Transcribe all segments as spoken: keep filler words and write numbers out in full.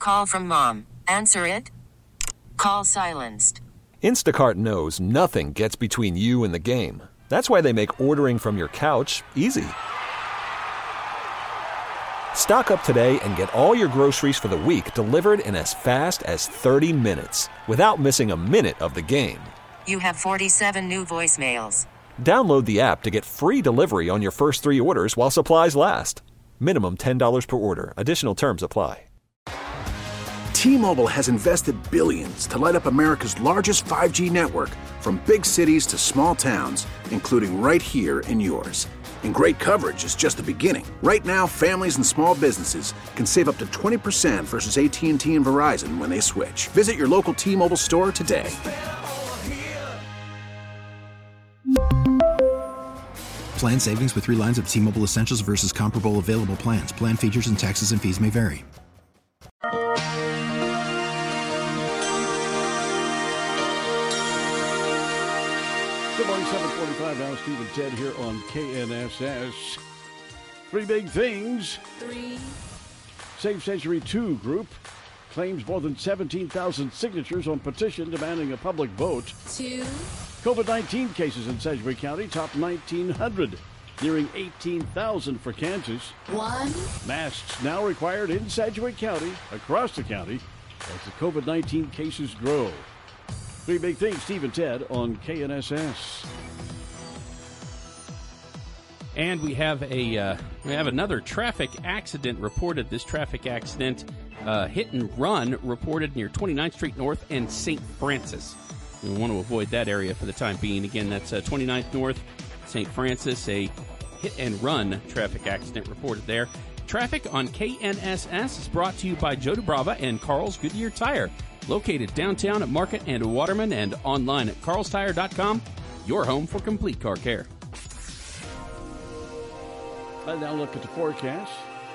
Call from mom. Answer it. Call silenced. Instacart knows nothing gets between you and the game. That's why they make ordering from your couch easy. Stock up today and get all your groceries for the week delivered in as fast as thirty minutes without missing a minute of the game. You have forty-seven new voicemails. Download the app to get free delivery on your first three orders while supplies last. Minimum ten dollars per order. Additional terms apply. T-Mobile has invested billions to light up America's largest five G network, from big cities to small towns, including right here in yours. And great coverage is just the beginning. Right now, families and small businesses can save up to twenty percent versus A T and T and Verizon when they switch. Visit your local T-Mobile store today. Plan savings with three lines of T-Mobile Essentials versus comparable available plans. Plan features and taxes and fees may vary. Good morning, seven forty-five now. Steve and Ted here on K N S S. Three big things. Three. Save Century two group claims more than seventeen thousand signatures on petition demanding a public vote. Two. COVID nineteen cases in Sedgwick County top nineteen hundred, nearing eighteen thousand for Kansas. One. Masks now required in Sedgwick County, across the county, as the COVID nineteen cases grow. Three big things, Steve and Ted on K N S S. And we have a uh, we have another traffic accident reported. This traffic accident, uh, hit and run, reported near twenty-ninth Street North and Saint Francis. We want to avoid that area for the time being. Again, that's uh, twenty-ninth North, Saint Francis. A hit and run traffic accident reported there. Traffic on K N S S is brought to you by Joe DeBrava and Carl's Goodyear Tire, located downtown at Market and Waterman and online at carls tire dot com, your home for complete car care. And now look at the forecast.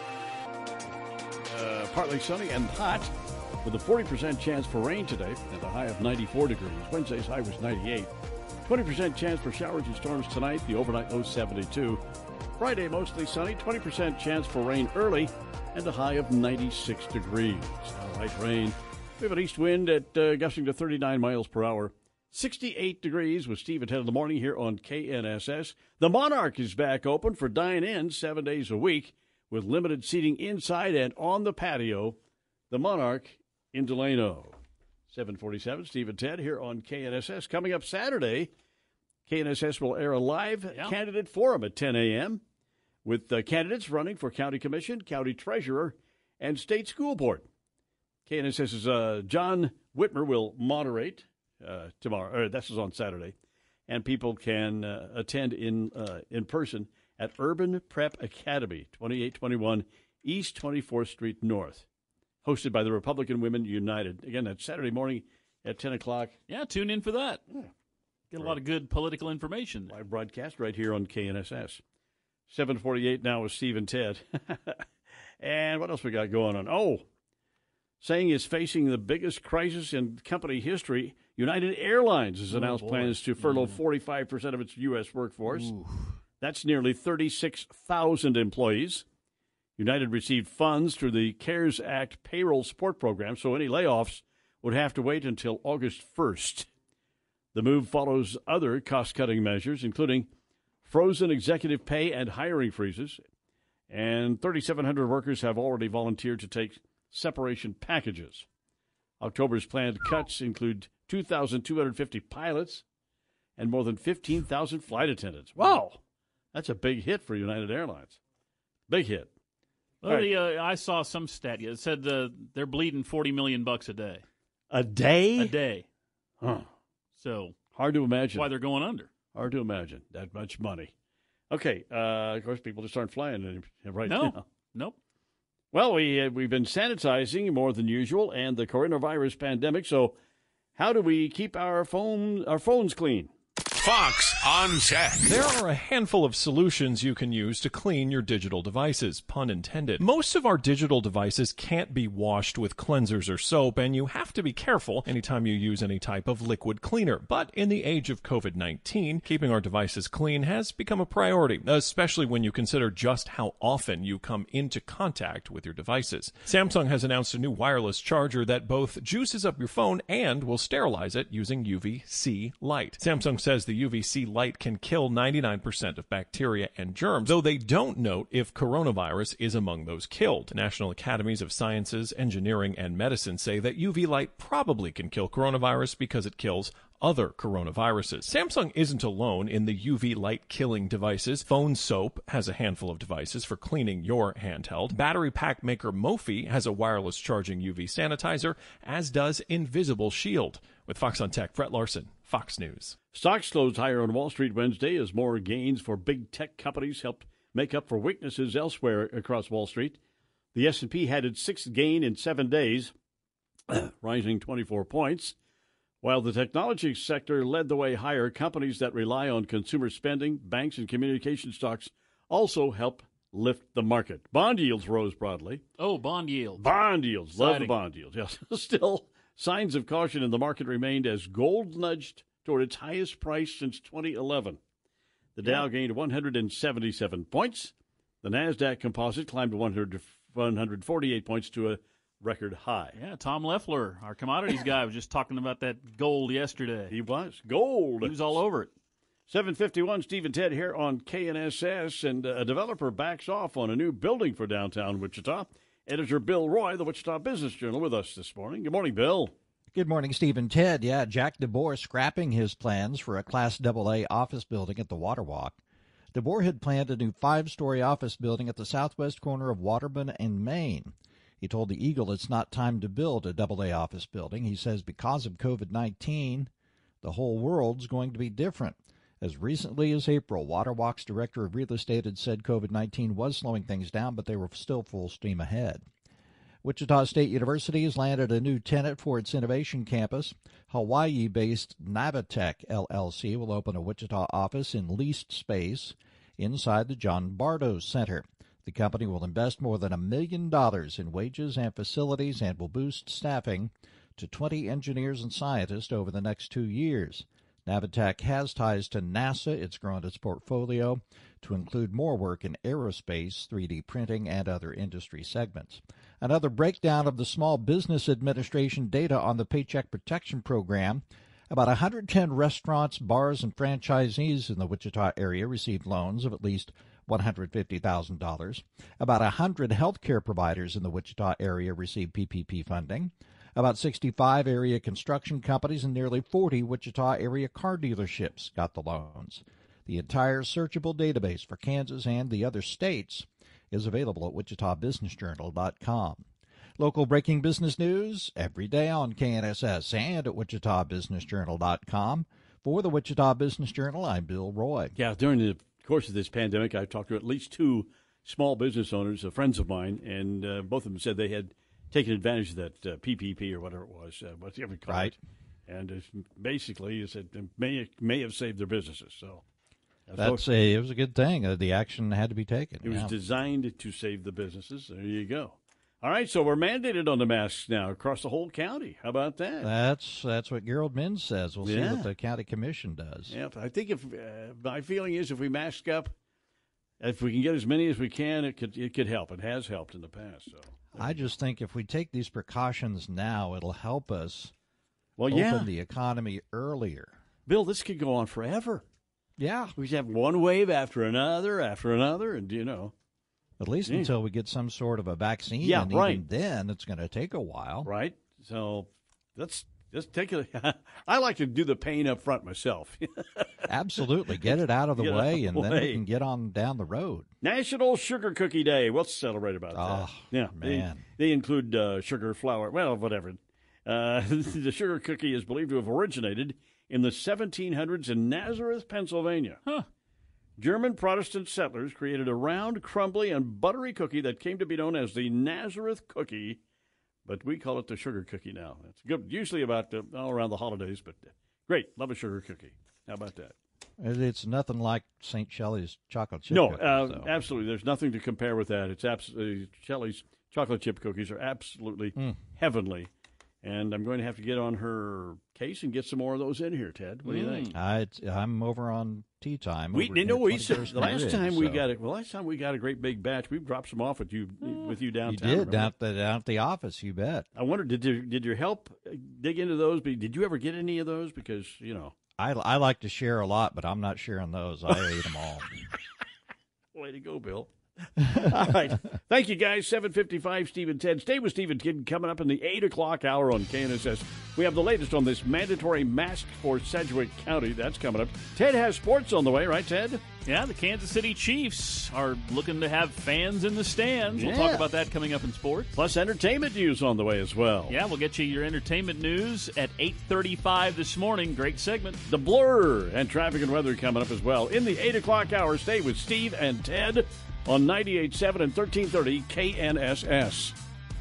Uh, partly sunny and hot with a forty percent chance for rain today and a high of ninety-four degrees. Wednesday's high was ninety-eight. twenty percent chance for showers and storms tonight. The overnight low seventy-two. Friday mostly sunny. twenty percent chance for rain early and a high of ninety-six degrees. Now light rain. We have an east wind at uh, gusting to thirty-nine miles per hour. sixty-eight degrees with Steve and Ted in the morning here on K N S S. The Monarch is back open for dine-in seven days a week with limited seating inside and on the patio. The Monarch in Delano. seven forty-seven, Steve and Ted here on K N S S. Coming up Saturday, K N S S will air a live yeah. candidate forum at ten a.m. with uh, candidates running for county commission, county treasurer, and state school board. K N S S's uh, John Whitmer will moderate uh, tomorrow. Or this is on Saturday, and people can uh, attend in uh, in person at Urban Prep Academy, twenty-eight twenty-one East twenty-fourth Street North, hosted by the Republican Women United. Again, that's Saturday morning at ten o'clock. Yeah, tune in for that. Yeah. Get a lot of good political information there. Live broadcast right here on K N S S. seven forty-eight now with Steve and Ted. And what else we got going on? Oh. Saying it's facing the biggest crisis in company history, United Airlines has announced oh, plans to furlough mm. forty-five percent of its U S workforce. Ooh. That's nearly thirty-six thousand employees. United received funds through the CARES Act payroll support program, so any layoffs would have to wait until August first. The move follows other cost-cutting measures, including frozen executive pay and hiring freezes, and thirty-seven hundred workers have already volunteered to take separation packages. October's planned cuts include two thousand two hundred fifty pilots and more than fifteen thousand flight attendants. Wow, that's a big hit for United Airlines. Big hit. Well, right. the, uh, I saw some stat. It said uh, they're bleeding forty million bucks a day. A day? A day. Huh. So hard to imagine. That's why they're going under. Hard to imagine that much money. Okay, uh, of course, people just aren't flying right no. now. Nope. Well, we, uh, we've been sanitizing more than usual and the coronavirus pandemic, so how do we keep our phone our phones clean? Fox on Tech. There are a handful of solutions you can use to clean your digital devices, pun intended. Most of our digital devices can't be washed with cleansers or soap, and you have to be careful anytime you use any type of liquid cleaner. But in the age of covid nineteen, keeping our devices clean has become a priority, especially when you consider just how often you come into contact with your devices. Samsung has announced a new wireless charger that both juices up your phone and will sterilize it using U V C light. Samsung says the U V C light can kill ninety-nine percent of bacteria and germs, though they don't note if coronavirus is among those killed. National Academies of Sciences, Engineering, and Medicine say that U V light probably can kill coronavirus because it kills other coronaviruses. Samsung isn't alone in the U V light killing devices. Phone Soap has a handful of devices for cleaning your handheld. Battery pack maker Mophie has a wireless charging U V sanitizer, as does Invisible Shield. With Fox on Tech, Brett Larson, Fox News. Stocks closed higher on Wall Street Wednesday as more gains for big tech companies helped make up for weaknesses elsewhere across Wall Street. The S and P had its sixth gain in seven days, rising twenty-four points. While the technology sector led the way higher, companies that rely on consumer spending, banks, and communication stocks also help lift the market. Bond yields rose broadly. Oh, bond yields. Bond yields. Love the Exciting. bond yields. Yes. Still, signs of caution in the market remained as gold nudged toward its highest price since twenty eleven. The Dow gained one hundred seventy-seven points. The NASDAQ composite climbed one hundred forty-eight points to a record high. Yeah, Tom Leffler, our commodities guy, was just talking about that gold yesterday. He was. Gold. He was all over it. seven fifty-one, Steve and Ted here on K N S S, and a developer backs off on a new building for downtown Wichita. Editor Bill Roy, the Wichita Business Journal, with us this morning. Good morning, Bill. Good morning, Steve and Ted. Yeah, Jack DeBoer scrapping his plans for a Class double A office building at the Waterwalk. DeBoer had planned a new five-story office building at the southwest corner of Waterman and Main. He told the Eagle it's not time to build a double A office building. He says because of covid nineteen, the whole world's going to be different. As recently as April, Waterwalk's director of real estate had said covid nineteen was slowing things down, but they were still full steam ahead. Wichita State University has landed a new tenant for its innovation campus. Hawaii-based Navitech L L C will open a Wichita office in leased space inside the John Bardos Center. The company will invest more than a million dollars in wages and facilities and will boost staffing to twenty engineers and scientists over the next two years. Navitech has ties to NASA. It's grown its portfolio to include more work in aerospace, three D printing, and other industry segments. Another breakdown of the Small Business Administration data on the Paycheck Protection Program. About one hundred ten restaurants, bars, and franchisees in the Wichita area received loans of at least one hundred fifty thousand dollars. About one hundred healthcare providers in the Wichita area received P P P funding. About sixty-five area construction companies and nearly forty Wichita area car dealerships got the loans. The entire searchable database for Kansas and the other states is available at wichita business journal dot com. Local breaking business news every day on K N S S and at wichita business journal dot com. For the Wichita Business Journal, I'm Bill Roy. Yeah, during the course of this pandemic, I've talked to at least two small business owners, uh, friends of mine, and uh, both of them said they had taken advantage of that uh, P P P or whatever it was, uh, whatever you call right. it. And it's basically, it's, it may may have saved their businesses. So that's a it was a good thing. Uh, the action had to be taken. It yeah. was designed to save the businesses. There you go. All right, so we're mandated on the masks now across the whole county. How about that? That's that's what Gerald Minns says. We'll Yeah. see what the county commission does. Yeah, I think if uh, my feeling is if we mask up, if we can get as many as we can, it could it could help. It has helped in the past. So I just think if we take these precautions now, it'll help us well, open yeah. the economy earlier. Bill, this could go on forever. Yeah. We have one wave after another after another, and you know. At least yeah. until we get some sort of a vaccine. Yeah, and right. even then, it's going to take a while. Right. So let's just take it. I like to do the pain up front myself. Absolutely. Get it out of the Get way, out and of the then way. we can get on down the road. National Sugar Cookie Day. Let's celebrate about that. Oh, yeah, man. They, they include uh, sugar, flour, well, whatever. Uh, the sugar cookie is believed to have originated in the seventeen hundreds in Nazareth, Pennsylvania. Huh. German Protestant settlers created a round, crumbly, and buttery cookie that came to be known as the Nazareth cookie, but we call it the sugar cookie now. It's good, usually about uh, all around the holidays, but uh, great. Love a sugar cookie. How about that? It's nothing like Saint Shelley's chocolate chip No, cookies, uh, so. absolutely. There's nothing to compare with that. It's absolutely Shelley's chocolate chip cookies are absolutely Mm. heavenly. And I'm going to have to get on her case and get some more of those in here, Ted. What do you Mm. think? I, I'm over on tea time. We, over you know, near we said, twenty-first the last Ridge, time we so. got it. Well, last time we got a great big batch. We dropped some off with you with you You downtown. did remember? down at, the, down at the office, you bet. I wonder, did you did your help dig into those? Did you ever get any of those? Because you know, I, I like to share a lot, but I'm not sharing those. I ate them all. way to go, Bill. All right. Thank you, guys. seven fifty-five, Steve and Ted. Stay with Steve and Ted coming up in the eight o'clock hour on K N S S. We have the latest on this mandatory mask for Sedgwick County. That's coming up. Ted has sports on the way, right, Ted? Yeah, the Kansas City Chiefs are looking to have fans in the stands. We'll Yeah. talk about that coming up in sports. Plus entertainment news on the way as well. Yeah, we'll get you your entertainment news at eight thirty-five this morning. Great segment. The Blur and traffic and weather coming up as well. In the eight o'clock hour, stay with Steve and Ted on ninety-eight point seven and thirteen thirty K N S S.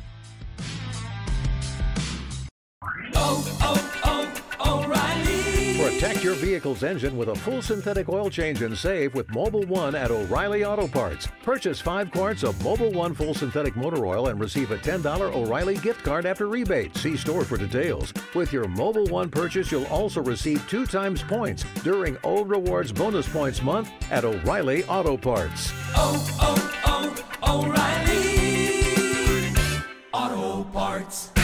Oh, oh, oh, O'Reilly. Protect your vehicle's engine with a full synthetic oil change and save with Mobile One at O'Reilly Auto Parts. Purchase five quarts of Mobile One full synthetic motor oil and receive a ten dollars O'Reilly gift card after rebate. See store for details. With your Mobile One purchase, you'll also receive two times points during O Rewards Bonus Points Month at O'Reilly Auto Parts. Oh, oh, oh, O'Reilly Auto Parts.